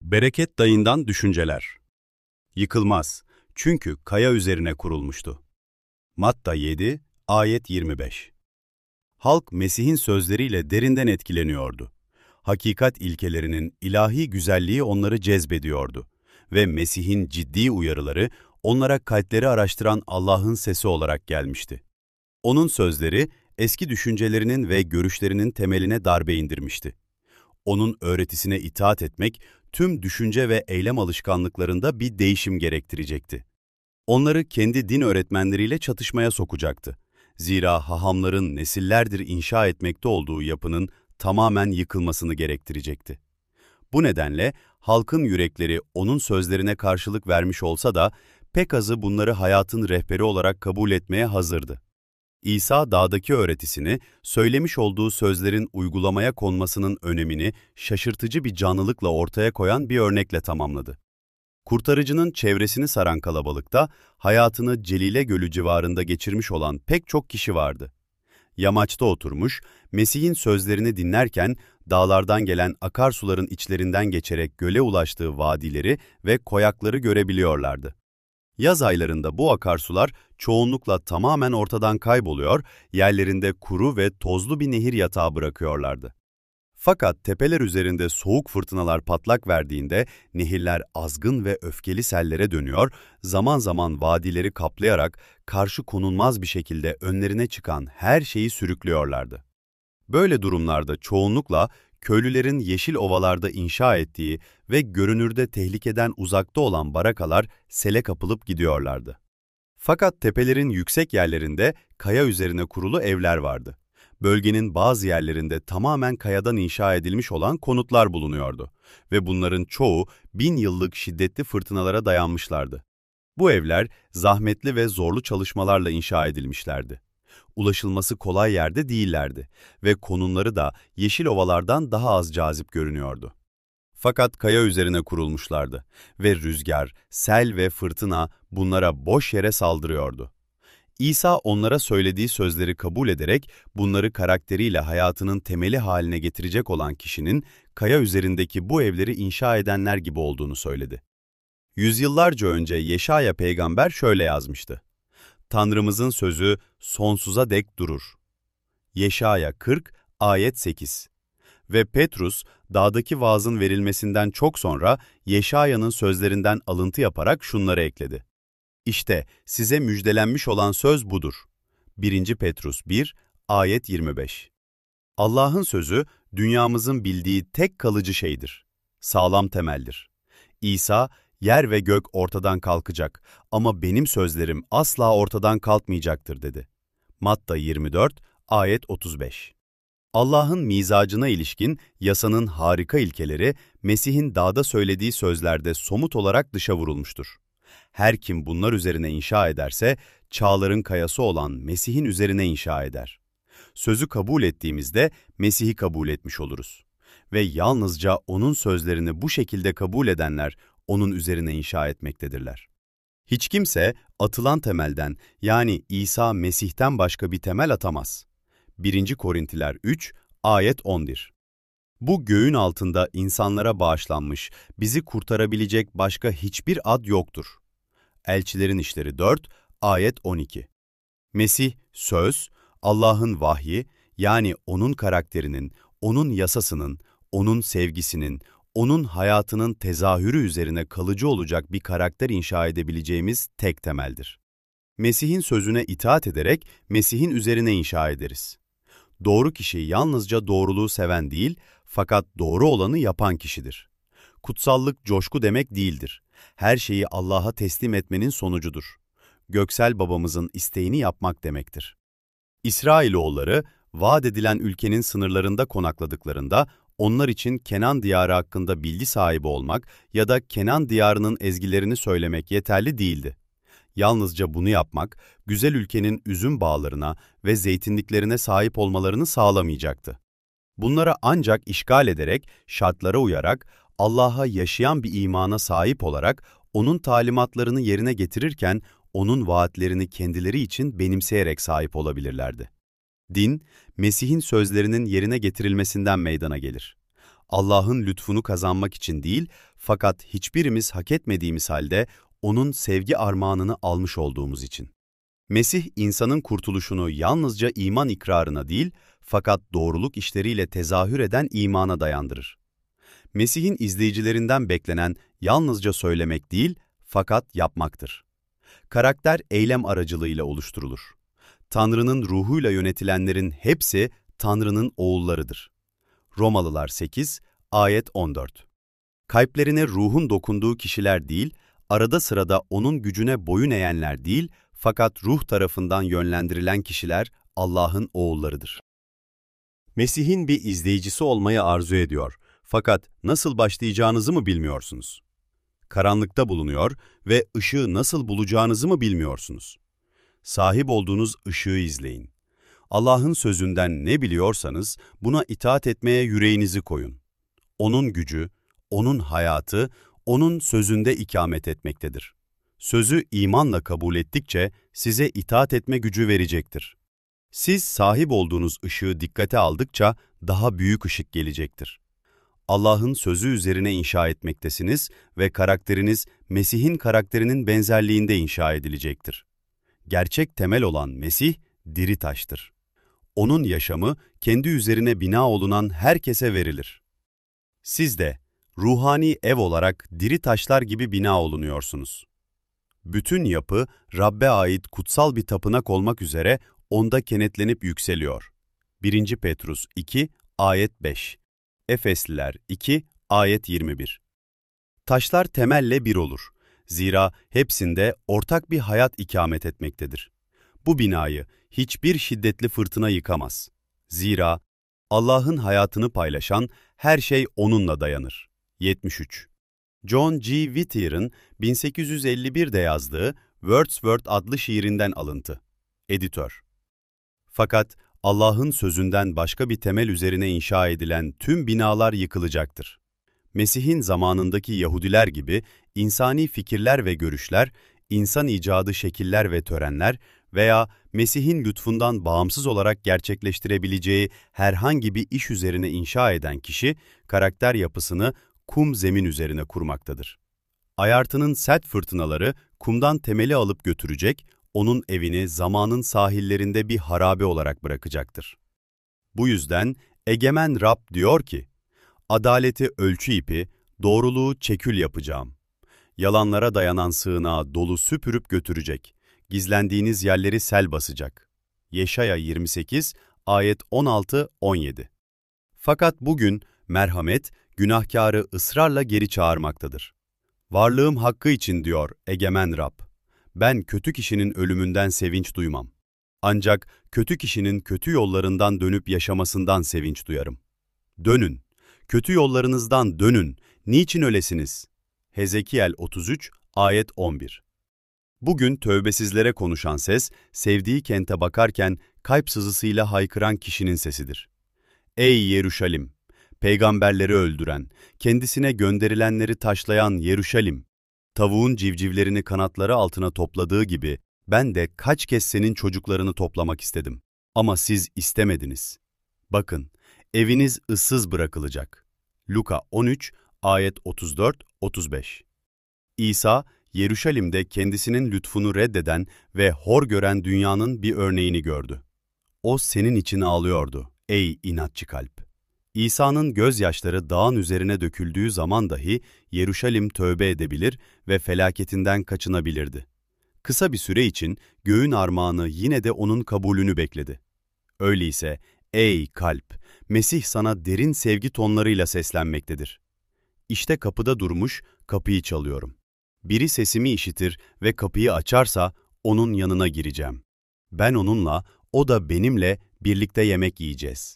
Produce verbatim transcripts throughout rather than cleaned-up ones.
Bereket dayından düşünceler. Yıkılmaz, çünkü kaya üzerine kurulmuştu. Matta yedi, ayet yirmi beş. Halk Mesih'in sözleriyle derinden etkileniyordu. Hakikat ilkelerinin ilahi güzelliği onları cezbediyordu ve Mesih'in ciddi uyarıları onlara kalpleri araştıran Allah'ın sesi olarak gelmişti. Onun sözleri eski düşüncelerinin ve görüşlerinin temeline darbe indirmişti. Onun öğretisine itaat etmek, tüm düşünce ve eylem alışkanlıklarında bir değişim gerektirecekti. Onları kendi din öğretmenleriyle çatışmaya sokacaktı. Zira hahamların nesillerdir inşa etmekte olduğu yapının tamamen yıkılmasını gerektirecekti. Bu nedenle halkın yürekleri onun sözlerine karşılık vermiş olsa da pek azı bunları hayatın rehberi olarak kabul etmeye hazırdı. İsa dağdaki öğretisini, söylemiş olduğu sözlerin uygulamaya konmasının önemini şaşırtıcı bir canlılıkla ortaya koyan bir örnekle tamamladı. Kurtarıcının çevresini saran kalabalıkta hayatını Celile Gölü civarında geçirmiş olan pek çok kişi vardı. Yamaçta oturmuş, Mesih'in sözlerini dinlerken dağlardan gelen akarsuların içlerinden geçerek göle ulaştığı vadileri ve koyakları görebiliyorlardı. Yaz aylarında bu akarsular çoğunlukla tamamen ortadan kayboluyor, yerlerinde kuru ve tozlu bir nehir yatağı bırakıyorlardı. Fakat tepeler üzerinde soğuk fırtınalar patlak verdiğinde nehirler azgın ve öfkeli sellere dönüyor, zaman zaman vadileri kaplayarak karşı konulmaz bir şekilde önlerine çıkan her şeyi sürüklüyorlardı. Böyle durumlarda çoğunlukla köylülerin yeşil ovalarda inşa ettiği ve görünürde tehlikeden uzakta olan barakalar sele kapılıp gidiyorlardı. Fakat tepelerin yüksek yerlerinde kaya üzerine kurulu evler vardı. Bölgenin bazı yerlerinde tamamen kayadan inşa edilmiş olan konutlar bulunuyordu ve bunların çoğu bin yıllık şiddetli fırtınalara dayanmışlardı. Bu evler zahmetli ve zorlu çalışmalarla inşa edilmişlerdi. Ulaşılması kolay yerde değillerdi ve konumları da yeşil ovalardan daha az cazip görünüyordu. Fakat kaya üzerine kurulmuşlardı ve rüzgar, sel ve fırtına bunlara boş yere saldırıyordu. İsa onlara söylediği sözleri kabul ederek bunları karakteriyle hayatının temeli haline getirecek olan kişinin kaya üzerindeki bu evleri inşa edenler gibi olduğunu söyledi. Yüzyıllarca önce Yeşaya peygamber şöyle yazmıştı: Tanrımızın sözü sonsuza dek durur. Yeşaya kırk, ayet sekiz. Ve Petrus, dağdaki vaazın verilmesinden çok sonra Yeşaya'nın sözlerinden alıntı yaparak şunları ekledi: İşte size müjdelenmiş olan söz budur. birinci Petrus bir, ayet yirmi beş. Allah'ın sözü, dünyamızın bildiği tek kalıcı şeydir. Sağlam temeldir. İsa, yer ve gök ortadan kalkacak ama benim sözlerim asla ortadan kalkmayacaktır dedi. Matta yirmi dört, ayet otuz beş. Allah'ın mizacına ilişkin yasanın harika ilkeleri, Mesih'in dağda söylediği sözlerde somut olarak dışa vurulmuştur. Her kim bunlar üzerine inşa ederse, çağların kayası olan Mesih'in üzerine inşa eder. Sözü kabul ettiğimizde Mesih'i kabul etmiş oluruz. Ve yalnızca onun sözlerini bu şekilde kabul edenler, onun üzerine inşa etmektedirler. Hiç kimse atılan temelden, yani İsa Mesih'ten başka bir temel atamaz. birinci Korintiler üç, ayet on bir. Bu göğün altında insanlara bağışlanmış, bizi kurtarabilecek başka hiçbir ad yoktur. Elçilerin İşleri dört, ayet on iki. Mesih, söz, Allah'ın vahyi, yani onun karakterinin, onun yasasının, onun sevgisinin, onun hayatının tezahürü üzerine kalıcı olacak bir karakter inşa edebileceğimiz tek temeldir. Mesih'in sözüne itaat ederek Mesih'in üzerine inşa ederiz. Doğru kişi yalnızca doğruluğu seven değil, fakat doğru olanı yapan kişidir. Kutsallık coşku demek değildir. Her şeyi Allah'a teslim etmenin sonucudur. Göksel babamızın isteğini yapmak demektir. İsrailoğulları, vaat edilen ülkenin sınırlarında konakladıklarında, onlar için Kenan diyarı hakkında bilgi sahibi olmak ya da Kenan diyarının ezgilerini söylemek yeterli değildi. Yalnızca bunu yapmak, güzel ülkenin üzüm bağlarına ve zeytinliklerine sahip olmalarını sağlamayacaktı. Bunlara ancak işgal ederek, şartlara uyarak, Allah'a yaşayan bir imana sahip olarak, onun talimatlarını yerine getirirken, onun vaatlerini kendileri için benimseyerek sahip olabilirlerdi. Din, Mesih'in sözlerinin yerine getirilmesinden meydana gelir. Allah'ın lütfunu kazanmak için değil, fakat hiçbirimiz hak etmediğimiz halde onun sevgi armağanını almış olduğumuz için. Mesih, insanın kurtuluşunu yalnızca iman ikrarına değil, fakat doğruluk işleriyle tezahür eden imana dayandırır. Mesih'in izleyicilerinden beklenen yalnızca söylemek değil, fakat yapmaktır. Karakter eylem aracılığıyla oluşturulur. Tanrı'nın ruhuyla yönetilenlerin hepsi Tanrı'nın oğullarıdır. Romalılar sekiz, ayet on dört. Kalplerine ruhun dokunduğu kişiler değil, arada sırada onun gücüne boyun eğenler değil, fakat ruh tarafından yönlendirilen kişiler Allah'ın oğullarıdır. Mesih'in bir izleyicisi olmayı arzu ediyor, fakat nasıl başlayacağınızı mı bilmiyorsunuz? Karanlıkta bulunuyor ve ışığı nasıl bulacağınızı mı bilmiyorsunuz? Sahip olduğunuz ışığı izleyin. Allah'ın sözünden ne biliyorsanız buna itaat etmeye yüreğinizi koyun. Onun gücü, onun hayatı, onun sözünde ikamet etmektedir. Sözü imanla kabul ettikçe size itaat etme gücü verecektir. Siz sahip olduğunuz ışığı dikkate aldıkça daha büyük ışık gelecektir. Allah'ın sözü üzerine inşa etmektesiniz ve karakteriniz Mesih'in karakterinin benzerliğinde inşa edilecektir. Gerçek temel olan Mesih, diri taştır. Onun yaşamı kendi üzerine bina olunan herkese verilir. Siz de ruhani ev olarak diri taşlar gibi bina olunuyorsunuz. Bütün yapı Rab'be ait kutsal bir tapınak olmak üzere onda kenetlenip yükseliyor. birinci Petrus iki, ayet beş. Efesliler iki, ayet yirmi bir. Taşlar temelle bir olur. Zira hepsinde ortak bir hayat ikamet etmektedir. Bu binayı hiçbir şiddetli fırtına yıkamaz. Zira Allah'ın hayatını paylaşan her şey onunla dayanır. yetmiş üç. John G. Whittier'ın bin sekiz yüz elli bir'de yazdığı Wordsworth adlı şiirinden alıntı. Editör. Fakat Allah'ın sözünden başka bir temel üzerine inşa edilen tüm binalar yıkılacaktır. Mesih'in zamanındaki Yahudiler gibi insani fikirler ve görüşler, insan icadı şekiller ve törenler veya Mesih'in lütfundan bağımsız olarak gerçekleştirebileceği herhangi bir iş üzerine inşa eden kişi, karakter yapısını kum zemin üzerine kurmaktadır. Ayartının sert fırtınaları kumdan temeli alıp götürecek, onun evini zamanın sahillerinde bir harabe olarak bırakacaktır. Bu yüzden egemen Rab diyor ki, adaleti ölçü ipi, doğruluğu çekül yapacağım. Yalanlara dayanan sığınağı dolu süpürüp götürecek. Gizlendiğiniz yerleri sel basacak. Yeşaya yirmi sekiz, ayet on altı on yedi. Fakat bugün merhamet, günahkarı ısrarla geri çağırmaktadır. Varlığım hakkı için diyor egemen Rab. Ben kötü kişinin ölümünden sevinç duymam. Ancak kötü kişinin kötü yollarından dönüp yaşamasından sevinç duyarım. Dönün, kötü yollarınızdan dönün, niçin ölesiniz? Hezekiel otuz üç, ayet on bir. Bugün tövbesizlere konuşan ses, sevdiği kente bakarken kalp sızısıyla haykıran kişinin sesidir. Ey Yeruşalim! Peygamberleri öldüren, kendisine gönderilenleri taşlayan Yeruşalim! Tavuğun civcivlerini kanatları altına topladığı gibi, ben de kaç kez senin çocuklarını toplamak istedim. Ama siz istemediniz. Bakın, eviniz ıssız bırakılacak. Luka on üç, ayet otuz dört otuz beş. İsa, Yeruşalim'de kendisinin lütfunu reddeden ve hor gören dünyanın bir örneğini gördü. O senin için ağlıyordu, ey inatçı kalp. İsa'nın gözyaşları dağın üzerine döküldüğü zaman dahi Yeruşalim tövbe edebilir ve felaketinden kaçınabilirdi. Kısa bir süre için göğün armağanı yine de onun kabulünü bekledi. Öyleyse, ey kalp, Mesih sana derin sevgi tonlarıyla seslenmektedir. İşte kapıda durmuş, kapıyı çalıyorum. Biri sesimi işitir ve kapıyı açarsa onun yanına gireceğim. Ben onunla, o da benimle birlikte yemek yiyeceğiz.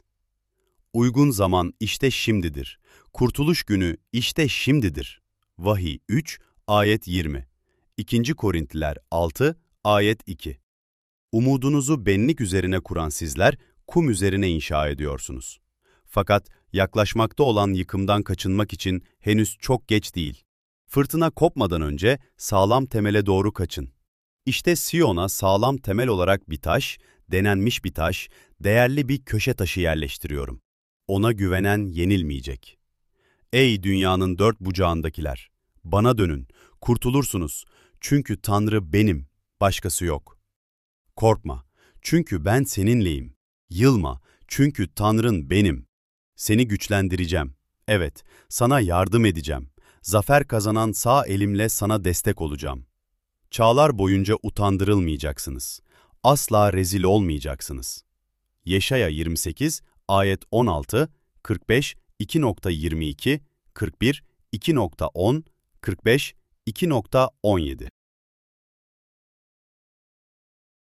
Uygun zaman işte şimdidir. Kurtuluş günü işte şimdidir. Vahiy üç, ayet yirmi. ikinci Korintliler altı, ayet iki. Umudunuzu benlik üzerine kuran sizler, kum üzerine inşa ediyorsunuz. Fakat yaklaşmakta olan yıkımdan kaçınmak için henüz çok geç değil. Fırtına kopmadan önce sağlam temele doğru kaçın. İşte Siyon'a sağlam temel olarak bir taş, denenmiş bir taş, değerli bir köşe taşı yerleştiriyorum. Ona güvenen yenilmeyecek. Ey dünyanın dört bucağındakiler! Bana dönün, kurtulursunuz. Çünkü Tanrı benim, başkası yok. Korkma, çünkü ben seninleyim. Yılma, çünkü Tanrın benim. Seni güçlendireceğim. Evet, sana yardım edeceğim. Zafer kazanan sağ elimle sana destek olacağım. Çağlar boyunca utandırılmayacaksınız. Asla rezil olmayacaksınız. Yeşaya yirmi sekiz, ayet on altı, kırk beş, iki yirmi iki, kırk bir, iki on, kırk beş, iki on yedi.